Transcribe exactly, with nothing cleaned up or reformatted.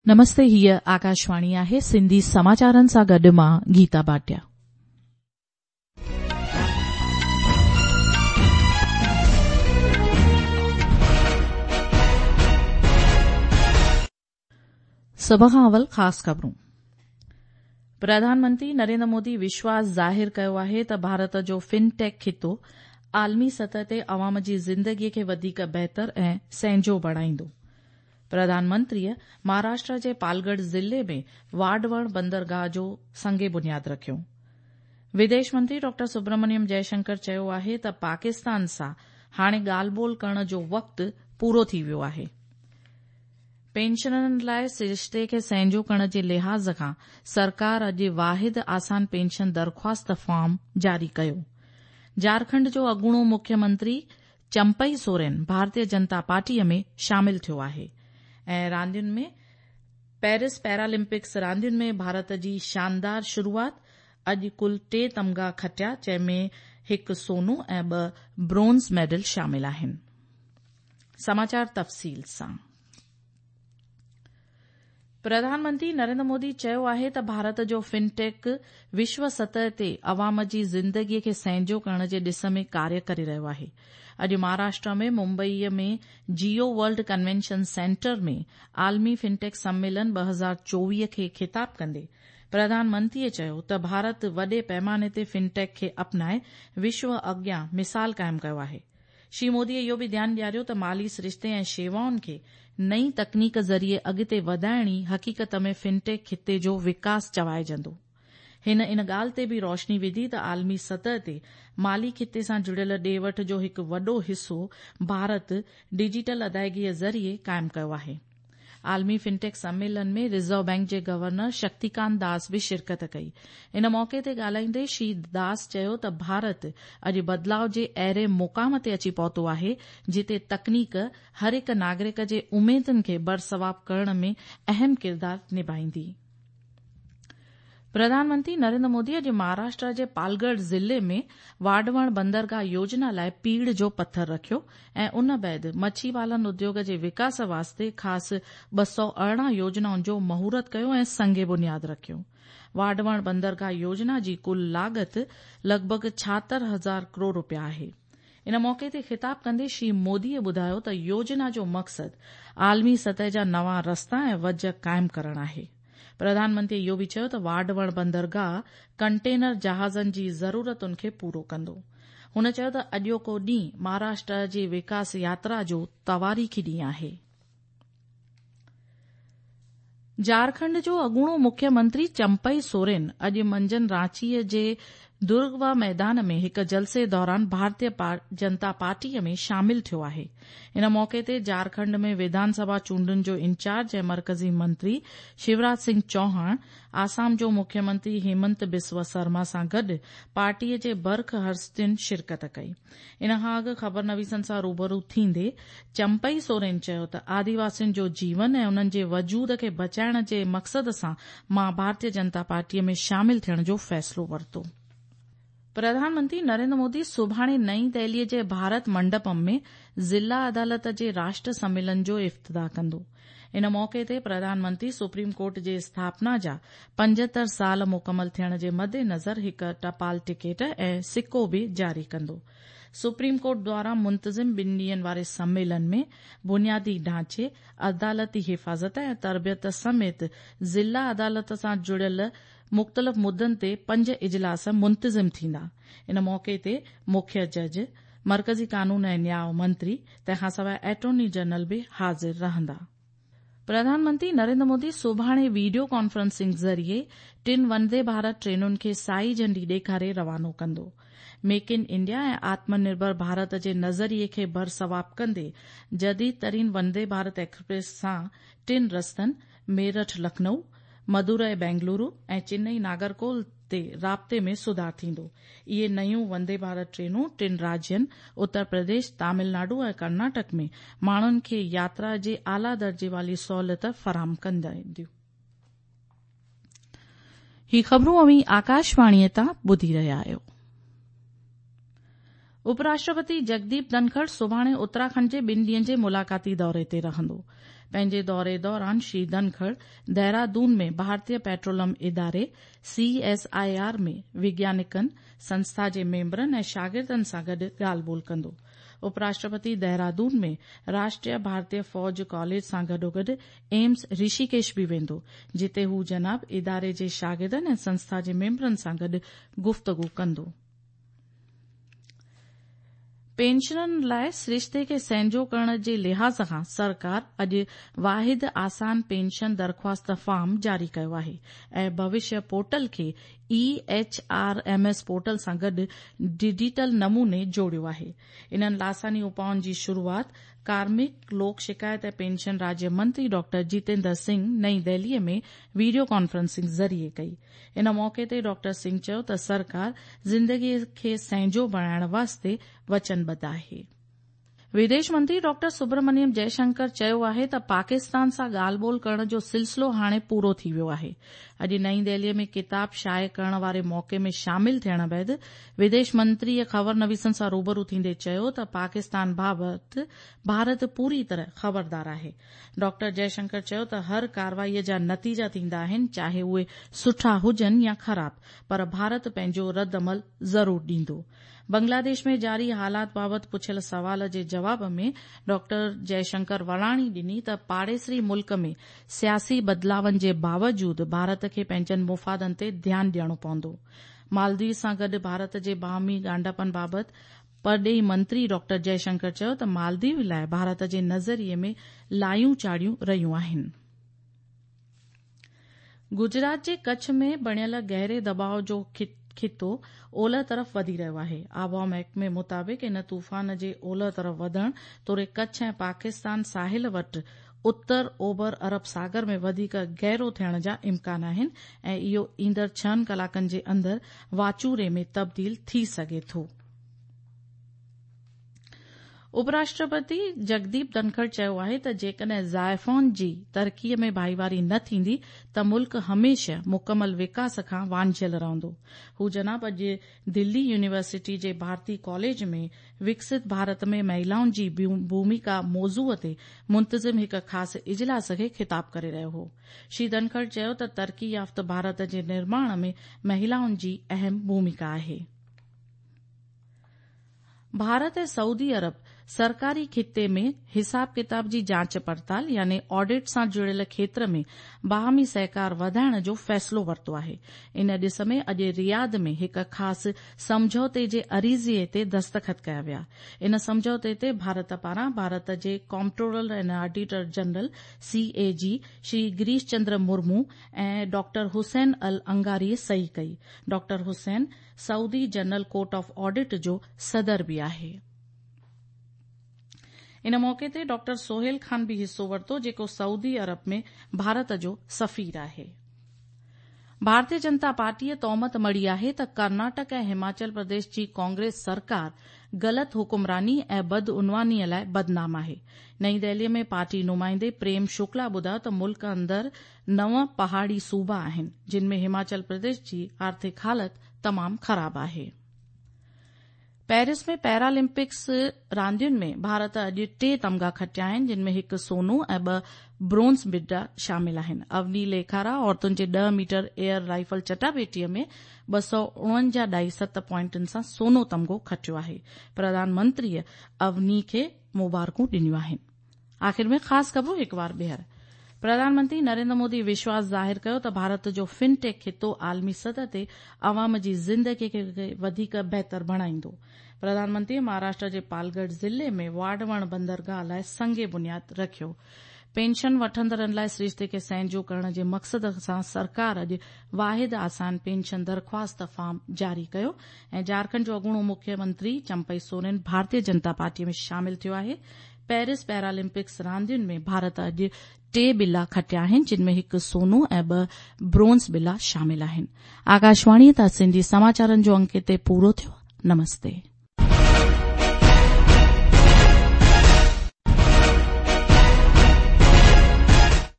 नमस्ते, हीअ आकाशवाणी आहे। सिंधी समाचारनि सां गॾु मां गीता भाटिया। सभ खां अवल ख़ासि ख़बरूं। प्रधानमंत्री नरेंद्र मोदी विश्वास ज़ाहिर कयो आहे त भारत जो फिनटेक खितो आलमी सतह ते अवाम जी ज़िंदगीअ खे वधीक बहितर ऐं संहिंजो बणाईंदो। प्रधानमंत्रीअ महाराष्ट्र जे पालगढ़ ज़िले में वाडवण बंदरगाह जो संगे बुनियाद रखियो। विदेश मंत्री डॉक्टर सुब्रमण्यम जयशंकर चयो आहे त पाकिस्तान सां हाणे ॻाल्हि ॿोल करण जो वक़्तु पूरो थी वियो आहे। पेंशनरनि लाइ सिरिश्ते खे संहिंजो करण जे लिहाज़ खां सरकार अॼु वाहिद आसान पेंशन दरख़्वास्त फॉर्म जारी कयो। झारखंड जो अॻूणो मुख्यमंत्री चंपई सोरेन भारतीय जनता पार्टीअ में शामिल थियो आहे ऐं रांदियुनि में पेरिस पैरालिम्पिक्स रांदियुनि में भारत जी शानदार शुरूआत। अॼु कुल टे तमग़ा खटिया, जंहिंमें हिकु सोनो ऐं ॿ ब्रोंज़ मेडल शामिल आहिनि। समाचार तफ़सील सां। प्रधानमंत्री नरेंद्र मोदी चयो आहे त भारत जो फिनटेक विश्व सतह ते अवाम जी ज़िंदगीअ खे संहिंजो करण जे ॾिस में कार्य करे रहियो आहे। अॼु महाराष्ट्र में मुंबईअ में जियो वर्ल्ड कन्वेंशन सेंटर में आलमी फिनटेक सम्मेलन ॿ हज़ार चोवीह खे ख़िताब कंदे प्रधानमंत्रीअ चयो त भारत वॾे पैमाने ते फिनटेक खे अपनाए विश्व अॻियां मिसाल कायम कयो आहे। श्री मोदीअ इहो बि ध्यानु ॾियारियो त माली सिरिश्ते ऐं शेवाउनि खे नई तकनीक ज़रिए अॻिते वधाइणी हक़ीक़त में फिनटेक खिते जो विकास चवाइजंदो। हिन इन ॻाल्हि ते बि रोशनी विधी त आलमी सतह ते माली खिते सां जुड़ियल ॾे वठि जो हिकु वॾो हिसो भारत डिजिटल अदायगीअ ज़रिए कायम कयो आहे। आलमी फिनटेक सम्मेलन में रिज़र्व बैंक जे गवर्नर शक्तिकांत दास बि शिरकत कई। इन मौके ते ॻाल्हाईंदे श्री दास चयो त भारत अॼु बदिलाव जे अहिड़े मुक़ाम ते अची पहुतो आहे जिते तकनीक हर हिक नागरिक जे उमेदुनि खे बरसवाब करण में अहम किरदारु निभाईंदी। प्रधानमंत्री नरेंद्र मोदी अॼु महाराष्ट्र जे पालगढ़ ज़िले में वाडवण बंदरगाह योजना लाइ पीड़ जो पत्थर रखियो ऐं उन बैदि मच्छी पालन उद्योग जे विकास वास्ते ख़ासि ॿ सौ अरिड़हं योजनाउनि जो महूरत कयो ऐं संगे बुनियाद रखियो। वाडवण बंदरगाह योजना जी कुल लागत लॻभॻ छाहतरि हज़ार करोड़ रुपया आहे। इन मौके ते ख़िताब कंदे श्री मोदीअ ॿुधायो त योजना जो मक़सदु आलमी सतह जा नवां रस्ता ऐं वज कायम करणु आहे। प्रधानमंत्री इहो बि चयो त वाडवण बंदरगाह कंटेनर जहाज़नि जी ज़रूरतुनि खे पूरो कंदो। हुन चयो त अॼोको ॾींहुं महाराष्ट्र जी विकास यात्रा जो तवारीख़ी ॾींहुं आहे। झारखंड जो अॻूणो मुख्यमंत्री चंपई सोरेन अॼु मंझंदि रांचीअ जे दुर्गवा मैदान में हिक जलसे दौरान भारतीय जनता पार्टीअ में शामिल थियो आहे। इन मौके ते झारखंड में विधानसभा चूंडुनि जो इंचार्ज ऐं मरकज़ी मंत्री शिवराज सिंह चौहान, आसाम जो मुख्यमंत्री हेमंत बिस्वा शर्मा सां गॾु पार्टीअ जे बरख हस्तियुनि शिरकत कई। इन खां अॻु ख़बरनवीसनि सां रूबरू थींदे चंपई सोरेन चयो त आदिवासियुनि जो जीवन ऐं उन्हनि जे वजूद खे बचाइण जे मक़सद सां मां भारतीय जनता पार्टीअ में शामिल थियण जो फ़ैसिलो वरितो। प्रधानमंत्री नरेंद्र मोदी सुभाणे नईं दिल्लीअ जे भारत मंडपम में ज़िला अदालत जे राष्ट्र सम्मेलन जो इफ़्तिताह कंदो। इन मौके ते प्रधानमंत्री सुप्रीम कोर्ट जे स्थापना जा पंजहतरि साल मुकमल थियण जे मद्देनज़र हिक टपाल टिकट ऐं सिक्को बि जारी कंदो। सुप्रीम कोर्ट द्वारा मुंतज़िम ॿिनि ॾींहनि वारे सम्मेलन में बुनियादी ढांचे, अदालती हिफ़ाज़त ऐं तरबियत समेत ज़िला अदालत सां जुड़ियल मुख़्तलिफ़ मुद्दनि ते पंज इजलास मुंतज़िम थींदा। इन मौके ते मुख्य जज, मरकज़ी कानून ऐं न्याय मंत्री, तंहिंखां सवाइ एटॉर्नी जनरल बि हाज़िर रहंदा। प्रधानमंत्री नरेंद्र मोदी सुभाणे वीडियो कॉन्फ्रेंसिंग ज़रिए टिन वंदे भारत ट्रेनुनि खे साई झंडी ॾेखारे रवानो कंदो। मेक इन इंडिया ऐं आत्मनिर्भर भारत जे नज़रिये खे बरसवाब कंदे जदीद तरीन वंदे भारत एक्सप्रेस सां टिन रस्तनि मेरठ लखनऊ, मदुरई बेंगलुरु ऐं चेन्नई नागरकोल ते राब्ते में सुधार थींदो। इहे नयूं वंदे भारत ट्रेनूं टिन राज्यनि उत्तर प्रदेश, तमिलनाडु ऐं कर्नाटक में माण्हुनि खे यात्रा जे आला दर्जे वाली सहूलियत फराहम कंदियूं। ही ख़बरूं अवी आकाशवाणीअ तां ॿुधी रहिया आहियो। उपराष्ट्रपति जगदीप धनखड़ सुभाणे उत्तराखंड जे ॿिनि ॾींहनि जे मुलाक़ाती दौरे ते रहंदो। पंहिंजे दौरे दौरान श्री धनखड़ देहरादून में भारतीय पेट्रोलियम इदारे सीएसआईआर में वैज्ञानिकनि, संस्था जे मेंबरनि ऐं शागिर्दनि सां गॾु ॻाल्हि ॿोल कंदो। उपराष्ट्रपति देहरादून में राष्ट्रीय भारतीय फौज कॉलेज सां गॾोगॾु एम्स ऋषिकेश बि वेंदो, जिते हू जनाब इदारे जे शागिर्दनि ऐं संस्था जे मेंबरनि सां गॾु गुफ़्तगू कंदो। पेंशनरनि लाइ सिरिश्ते खे संजो करण जे लिहाज़ खां सरकार अॼु वाहिद आसान पेंशन दरख़्वास्त फॉर्म जारी कयो आहे ऐं भविष्य पोर्टल खे E H R M S portal सां गॾु डिजिटल नमूने जोड़ियो आहे। इन्हनि लासानी उपाउनि जी शुरूआत कार्मिक, लोक शिकायत ऐं पेंशन राज्य मंत्री डॉक्टर जितेंद्र सिंह नईं दिल्लीअ में वीडियो कॉन्फ्रेंसिंग ज़रिए कई। इन मौके ते डॉक्टर सिंह चयो त सरकार ज़िंदगीअ खे संजो बणाइण वास्ते वचनबद्ध आहे। विदेश मंत्री डॉक्टर सुब्रमण्यम जयशंकर चयो आहे त पाकिस्तान सां ॻाल्हि ॿोल करण जो सिलसिलो हाणे पूरो थी वियो आहे। अॼु नईं दिल्लीअ में किताब शाये करण वारे मौके में शामिल थियण बैदि विदेश मंत्रीअ ख़बरनवीसनि सां रूबरू थींदे चयो त पाकिस्तान बाबति भारत पूरी तरह ख़बरदार आहे। डॉक्टर जयशंकर चयो त हर कार्रवाईअ जा नतीजा थींदा आहिनि, चाहे उहे सुठा हुजनि या ख़राब, पर भारत पंहिंजो रद्दअमल ज़रूर ॾींदो। बांग्लादेश में जारी हालात बाबति पुछियल सवाल जे जवाब में डॉक्टर जयशंकर वणाणी ॾिनी त पाड़ेसरी मुल्क में सियासी बदिलावनि जे बावजूद भारत खे पंहिंजनि मुफ़ादनि ते ध्यानु ॾियणो पवंदो। मालदीव सां गॾु भारत जे बाहमी ॻांढपन बाबति परॾेही मंत्री डॉक्टर जयशंकर चयो त मालदीव लाइ भारत जे नज़रिये में लायूं चाढ़ियूं रहियूं आहिनि। गुजरात जे कच्छ में बणियल गहरे दबाव जो खितो ओलह तरफ़ वधी रहियो आहे। आबहवा महकमे मुताबिक़ इन तूफ़ान जे ओलह तरफ़ वधण तोरे कच्छ ऐं पाकिस्तान साहिल वटि उत्तर ओभर अरब सागर में वधीक गहरो थियण जा इम्कान आहिनि ऐं इहो ईंदड़ छहनि कलाकनि जे अंदरि वाचूरे में तब्दील थी सघे थो। उपराष्ट्रपति जगदीप धनखड़ चयो आहे त जेकॾहिं ज़ाइफ़ुनि जी तरक़ीअ में भाईवारी न थींदी त मुल्क हमेशह मुकमल विकास खां वांझियल रहंदो। हू जनाब अॼु दिल्ली यूनिवर्सिटी जे भारती कॉलेज में विकसित भारत में महिलाउनि जी भूमिका मौज़ूअ ते मुंतज़िम हिक ख़ासि इजलास खे ख़िताब करे रहियो हो। श्री धनखड़ चयो त तरक़ी याफ़्ता भारत जे निर्माण में महिलाउनि जी अहम भूमिका आहे। भारत ऐं सऊदी अरब सरकारी खिते में हिसाब किताब जी जांच पड़ताल यानी ऑडिट सां जुड़ियल खेत्र में बाहमी सहकार वधाइण जो फ़ैसिलो वरितो आहे। इन ॾिस में अॼु रियाद में हिक ख़ासि समझौते जे अरीज़े ते दस्तख़त कया विया। इन समझौते ते भारत पारां भारत जे comptroller and auditor general CAG Shri Girish Chandra Murmu ऐं डॉक्टर हुसैन अल अंगारी सही कई। Doctor Hussain Saudi general court of audit जो सदर बि आहे। इन मौके ते डॉक्टर सोहेल खान भी हिस्सो वरितो, जेको सऊदी अरब में भारत जो सफ़ीर आहे। भारतीय जनता पार्टीअ तौमत मड़ी आहे त कर्नाटक ऐं हिमाचल प्रदेश जी कांग्रेस सरकार गलत हुकुमरानी ऐं बदउनवानीअ लाइ बदनाम आहे। नईं दिल्लीअ में पार्टी नुमाइंदे प्रेम शुक्ला ॿुधायो त मुल्क अंदरि नव पहाड़ी सूबा आहिनि, जिन में हिमाचल प्रदेश जी आर्थिक हालत तमामु ख़राब आहे। पेरिस में पैरालिम्पिक्स रांदियुनि में भारत अॼु टे तमगा खटिया आहिनि, जिन में हिकु सोनो ऐं ॿ ब्रोंज़ मेडल शामिल आहिनि। अवनी लेखारा औरतुनि जे ॾह मीटर एयर राइफल चटाभेटीअ में ॿ सौ उणवंजाह ॾाई सत पॉइंटनि सां सोनो तमगो खटियो आहे। प्रधानमंत्रीअ अवनी खे मुबारकूं ॾिनियूं आहिनि। आख़िर में ख़ासि ख़बरूं हिकु बार ॿीहर। प्रधानमंत्री नरेंद्र मोदी विश्वास ज़ाहिर कयो त भारत जो फिनटेक खितो आलमी सतह ते अवाम जी ज़िंदगी खे वधीक बहितर बणाईंदो। प्रधानमंत्री महाराष्ट्र जे पालगढ़ ज़िले में वाडवण बंदरगाह लाइ संगे बुनियाद रखियो। पेंशन वठंदड़नि लाइ सिरिश्ते खे संजो करण जे मक़सद सां सरकार अॼु वाहिद आसान पेंशन दरख़्वास्त फॉर्म जारी कयो ऐं झारखंड जो अॻूणो मुख्यमंत्री चंपई सोरेन भारतीय जनता पार्टीअ में शामिल थियो आहे। पेरिस पैरालिम्पिक्स रांदियुनि में भारत अॼु टे बिल्ला खटिया आहिनि, जिन में हिकु सोनो ऐं ॿ ब्रोंज़ बिल्ला शामिल आहिनि। आकाशवाणी तां सिंधी समाचारनि जो अंक ते पूरो थियो। नमस्ते।